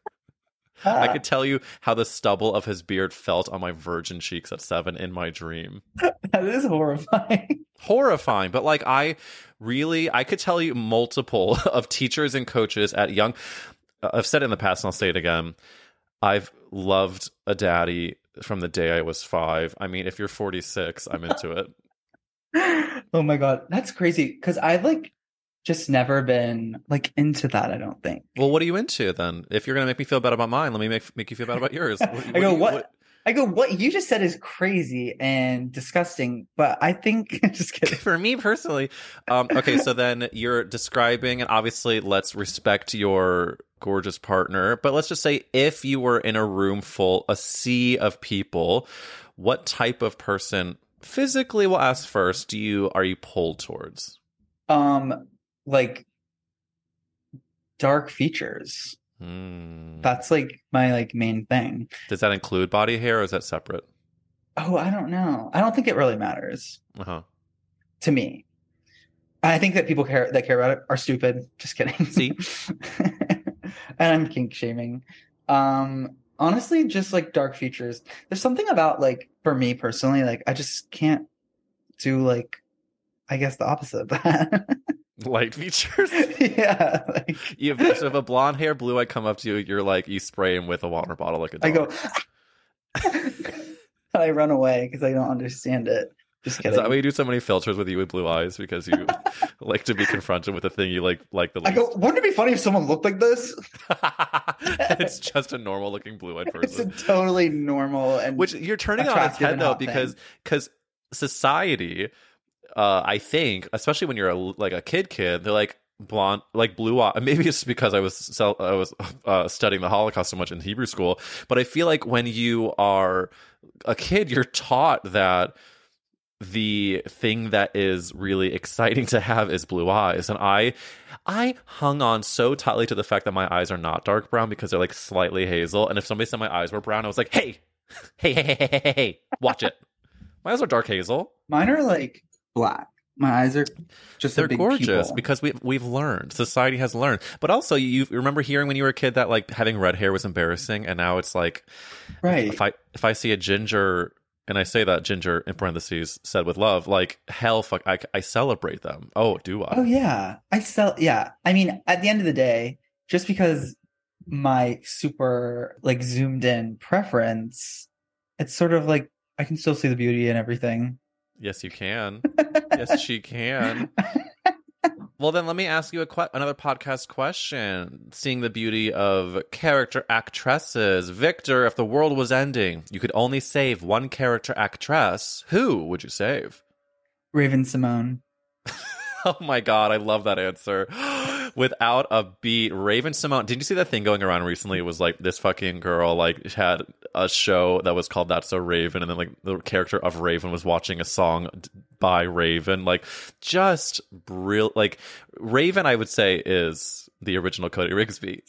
S2: I could tell you how the stubble of his beard felt on my virgin cheeks at seven in my dream.
S3: That is horrifying.
S2: Horrifying, but like I really, I could tell you multiple of teachers and coaches at young. I've said it in the past, and I'll say it again. I've loved a daddy from the day I was five. I mean, if you're forty-six, I'm into it.
S3: Oh my God, that's crazy. Because I've like just never been like into that, I don't think.
S2: Well, what are you into then? If you're gonna make me feel bad about mine, let me make make you feel bad about yours. What,
S3: I go,
S2: do you-
S3: what? I go, what you just said is crazy and disgusting, but I think just kidding.
S2: For me personally, um, okay, so then you're describing, and obviously let's respect your gorgeous partner, but let's just say if you were in a room full, a sea of people, what type of person physically, we'll ask first, do you are you pulled towards?
S3: Um, like dark features.
S2: Hmm.
S3: That's like my like main thing.
S2: Does that include body hair, or is that separate?
S3: Oh, I don't know. I don't think it really matters
S2: Uh-huh.
S3: to me. I think that people care that care about it are stupid. Just kidding.
S2: See?
S3: And I'm kink shaming. Um, honestly, just like dark features. There's something about like for me personally, like I just can't do like I guess the opposite of that.
S2: Light features?
S3: Yeah. Like,
S2: You have, so if a blonde hair, blue eye come up to you, you're like, you spray him with a water bottle like a dog.
S3: I go I run away because I don't understand it. Just kidding.
S2: Is that why you do so many filters with you with blue eyes? Because you like to be confronted with a thing you like like the
S3: I
S2: least.
S3: go, wouldn't it be funny if someone looked like this?
S2: It's just a normal looking blue eyed
S3: It's a
S2: person.
S3: totally normal and
S2: Which you're turning on its
S3: attractive
S2: head
S3: and
S2: though,
S3: hot
S2: because
S3: thing.
S2: because society, uh, I think, especially when you're a, like a kid kid, they're like blonde, like blue eye. Maybe it's because I was so, I was uh, studying the Holocaust so much in Hebrew school, but I feel like when you are a kid, you're taught that the thing that is really exciting to have is blue eyes. And I I hung on so tightly to the fact that my eyes are not dark brown because they're like slightly hazel. And if somebody said my eyes were brown, I was like, hey, hey, hey, hey, hey, hey, hey, watch it. My eyes are dark hazel.
S3: Mine are like black. My eyes are just
S2: They're
S3: a big
S2: gorgeous
S3: pupil.
S2: because we we've learned. Society has learned. But also, you remember hearing when you were a kid that like having red hair was embarrassing, and now it's like,
S3: Right.
S2: If I if I see a ginger, and I say that ginger in parentheses said with love, like hell, fuck, I, I celebrate them. Oh, do I?
S3: Oh yeah, I sell. Yeah, I mean, at the end of the day, just because my super like zoomed in preference, it's sort of like I can still see the beauty in everything.
S2: Yes, you can. Yes, she can. Well, then let me ask you a que- another podcast question. Seeing the beauty of character actresses. Victor, if the world was ending, you could only save one character actress. Who would you save?
S3: Raven Simone.
S2: Oh my God, I love that answer. Without a beat, Raven Simone. Did you see that thing going around recently? It was like this fucking girl like had a show that was called That's So Raven, and then like the character of Raven was watching a song by Raven. Like just brilliant. Like Raven, I would say, is the original Cody Rigsby.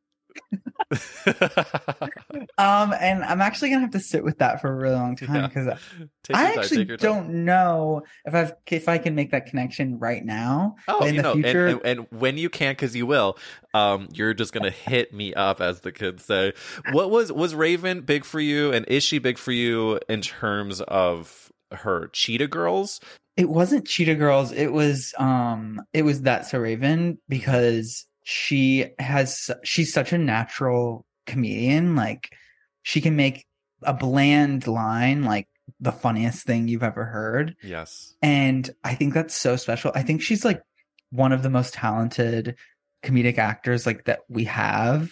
S3: um, and I'm actually gonna have to sit with that for a really long time because
S2: Yeah.
S3: I actually don't know if I've if I can make that connection right now.
S2: Oh,
S3: but in
S2: you
S3: the
S2: know,
S3: future,
S2: and, and, and when you can, because you will, um, you're just gonna hit me up, as the kids say. What was was Raven big for you, and is she big for you in terms of her Cheetah Girls?
S3: it wasn't Cheetah Girls. It was um, it was That's So Raven because she has she's such a natural comedian. Like she can make a bland line like the funniest thing you've ever heard.
S2: Yes.
S3: And I think that's so special. I think she's like one of the most talented comedic actors like that we have.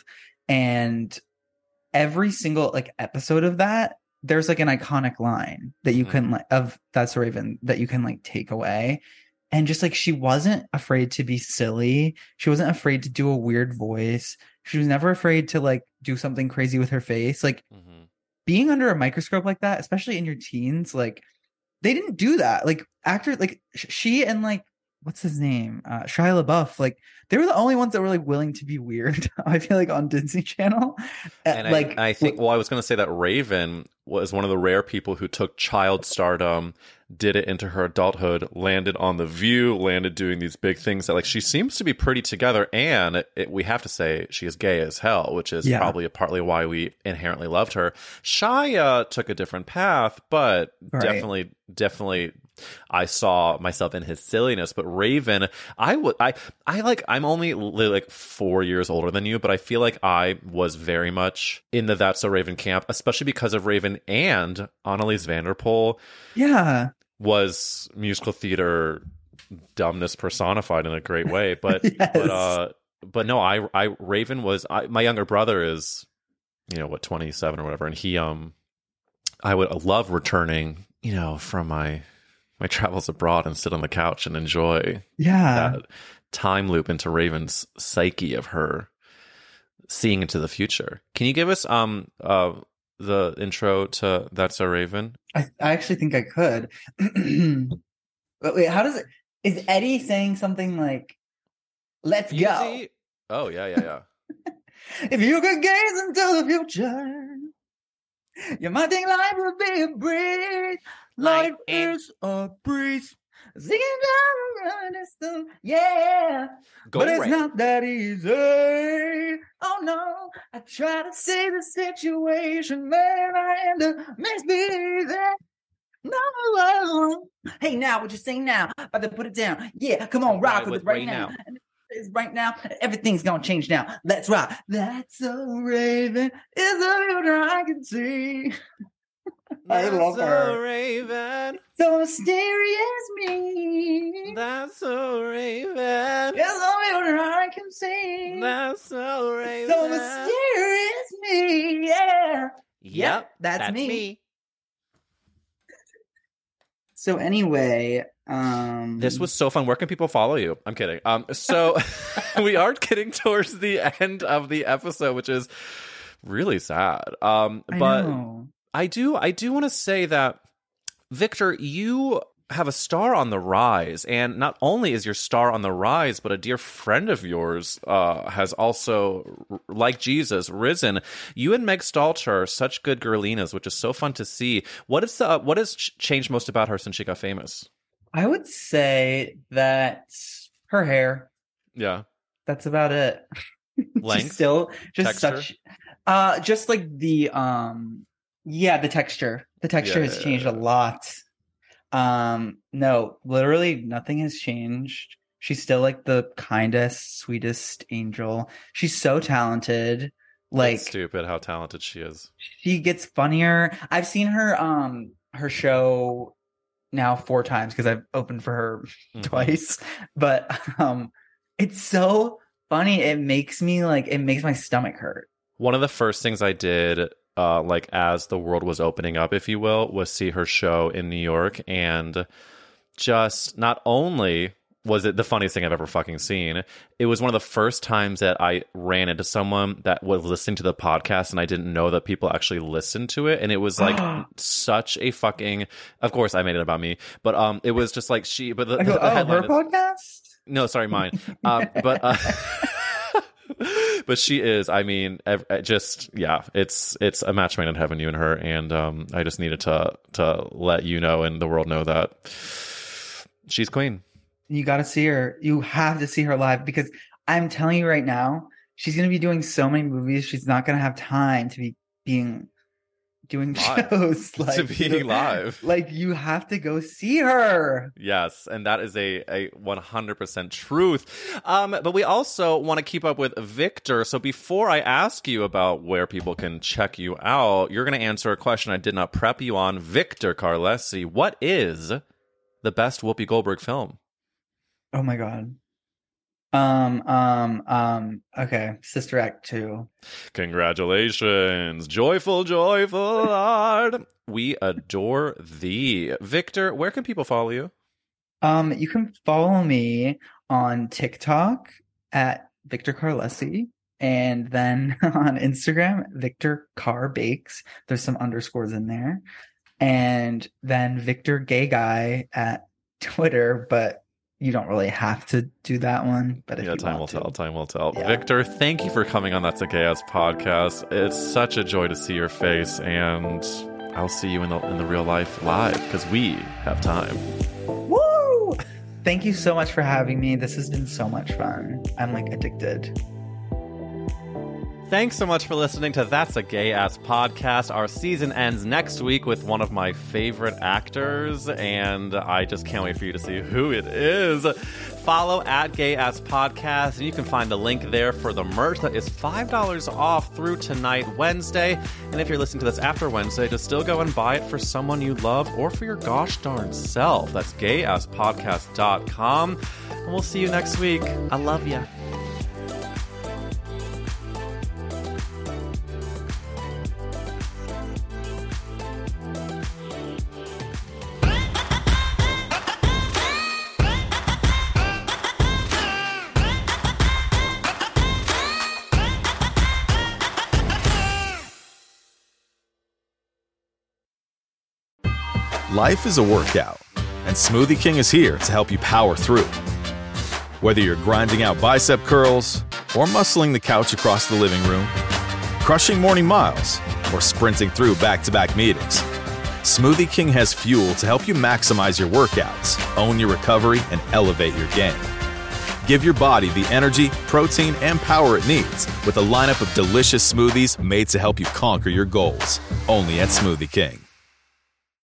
S3: And every single like episode of that, there's like an iconic line that you
S2: Mhm.
S3: can like of That's So Raven that you can like take away. And just like she wasn't afraid to be silly. She wasn't afraid to do a weird voice. She was never afraid to like do something crazy with her face. Like
S2: Mhm.
S3: being under a microscope like that, especially in your teens, like they didn't do that. Like actors, like sh- she and like what's his name, uh, Shia LaBeouf, like they were the only ones that were like willing to be weird. I feel like on Disney Channel, Uh,
S2: And
S3: like
S2: I, I think, well, I was going to say that Raven was one of the rare people who took child stardom, did it into her adulthood, landed on The View, landed doing these big things that like she seems to be pretty together. And it, we have to say she is gay as hell, which is
S3: Yeah.
S2: probably partly why we inherently loved her. Shia took a different path, but
S3: Right.
S2: definitely, definitely I saw myself in his silliness. But Raven, I would, I, I like, I'm only li- like four years older than you, but I feel like I was very much in the That's So Raven camp, especially because of Raven and Annalise Vanderpool
S3: yeah,
S2: was musical theater dumbness personified in a great way. But,
S3: Yes.
S2: but, uh, but no, I, I, Raven was, I, my younger brother is, you know, what, twenty-seven or whatever. And he, um, I would love returning, you know, from my, my travels abroad and sit on the couch and enjoy
S3: yeah.
S2: that time loop into Raven's psyche of her seeing into the future. Can you give us um uh the intro to That's So Raven?
S3: I, I actually think I could. But wait, how does it? Is Eddie saying something like, "Let's go"?
S2: Easy. Oh yeah, yeah, yeah.
S3: If you could gaze into the future, you might think life would be a breeze. Life
S2: Life ain't-
S3: is a breeze. Singing down the distance, yeah.
S2: Go
S3: but it's
S2: Ray.
S3: not that easy. Oh no, I try to see the situation, man. I end up misbehaving. No, no. Hey, now what you saying now? About to put it down. Yeah, come on, rock
S2: Ride
S3: with,
S2: with
S3: it right
S2: Ray
S3: now.
S2: now.
S3: And it's right now. Everything's gonna change now. Let's rock. That's so Raven is the future I can see. I
S2: That's
S3: love
S2: so
S3: her.
S2: Raven.
S3: So mysterious me.
S2: That's so Raven.
S3: It's the future I can see.
S2: That's so Raven.
S3: So mysterious me. Yeah.
S2: Yep,
S3: that's me. So anyway, um
S2: This was so fun. Where can people follow you? I'm kidding. Um, so we are getting towards the end of the episode, which is really sad. Um,
S3: I
S2: but
S3: know.
S2: I do, I do want to say that Victor, you have a star on the rise, and not only is your star on the rise, but a dear friend of yours uh, has also, like Jesus, risen. You and Meg Stalter are such good girlinas, which is so fun to see. What is the, what has changed most about her since she got famous?
S3: I would say that her hair.
S2: Yeah.
S3: That's about it.
S2: Length?
S3: Still just
S2: Texture?
S3: such uh just like the um yeah, the texture. The texture
S2: Yeah,
S3: has
S2: yeah,
S3: changed
S2: yeah.
S3: a lot. Um no, literally nothing has changed. She's still like the kindest, sweetest angel. She's so talented. Like
S2: It's stupid how talented she is.
S3: she gets funnier. I've seen her um her show now four times because I've opened for her
S2: Mhm.
S3: twice. But um it's so funny. It makes me like it makes my stomach hurt.
S2: One of the first things I did, uh, like as the world was opening up, if you will, was see her show in New York. And just not only was it the funniest thing I've ever fucking seen, it was one of the first times that I ran into someone that was listening to the podcast and I didn't know that people actually listened to it. And it was like such a fucking, of course I made it about me, but um, it was just like she, but the,
S3: I go,
S2: the
S3: oh,
S2: headline
S3: her
S2: is-
S3: podcast?
S2: no, sorry, mine. Um, but uh, but she is. I mean, ev- just yeah. It's it's a match made in heaven, you and her. And um, I just needed to to let you know and the world know that she's queen.
S3: You got to see her. You have to see her live because I'm telling you right now, she's going to be doing so many movies. She's not going to have time to be being doing
S2: Live.
S3: shows like
S2: To being live.
S3: Like you have to go see her.
S2: Yes, and that is a, a one hundred percent truth. Um, but we also want to keep up with Victor. So before I ask you about where people can check you out, you're going to answer a question I did not prep you on. Victor Carlesi, what is the best Whoopi Goldberg film?
S3: Oh my god. Um um um okay, Sister Act two.
S2: Congratulations. Joyful, joyful Lord. We adore thee. Victor, where can people follow you?
S3: Um you can follow me on TikTok at Victor Carlesi and then on Instagram Victor Car Bakes. There's some underscores in there. And then Victor Gay Guy at Twitter, but you don't really have to do that one, but if
S2: Yeah,
S3: you
S2: time will
S3: want to.
S2: tell. Time will tell.
S3: Yeah.
S2: Victor, thank you for coming on That's a Gay Ass podcast. It's such a joy to see your face, and I'll see you in the in the real life live because we have time.
S3: Woo! Thank you so much for having me. This has been so much fun. I'm like addicted.
S2: Thanks so much for listening to That's a Gay Ass podcast. Our season ends next week with one of my favorite actors, and I just can't wait for you to see who it is. Follow at Gay Ass Podcast, and you can find the link there for the merch that is five dollars off through tonight, Wednesday. And if you're listening to this after Wednesday, just still go and buy it for someone you love or for your gosh darn self. That's gay ass podcast dot com. And we'll see you next week. I love ya.
S1: Life is a workout, and Smoothie King is here to help you power through. Whether you're grinding out bicep curls or muscling the couch across the living room, crushing morning miles, or sprinting through back-to-back meetings, Smoothie King has fuel to help you maximize your workouts, own your recovery, and elevate your game. Give your body the energy, protein, and power it needs with a lineup of delicious smoothies made to help you conquer your goals. Only at Smoothie King.